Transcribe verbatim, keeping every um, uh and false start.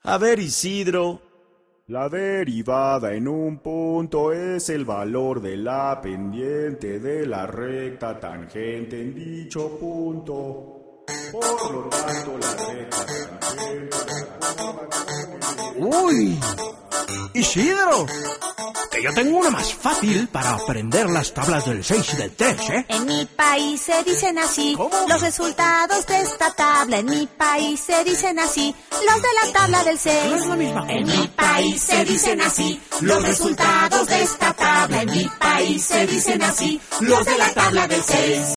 A ver, Isidro. La derivada en un punto es el valor de la pendiente de la recta tangente en dicho punto. Por lo tanto, la recta tangente... ¡Uy! ¡Isidro! Que yo tengo una más fácil para aprender las tablas del seis y del tres, ¿eh? En mi país se dicen así. ¿Cómo? Los resultados de esta tabla. En mi país se dicen así. Los de la tabla del seis. No es la misma. En mi país se dicen así. Los resultados de esta tabla. En mi país se dicen así. Los de la tabla del seis.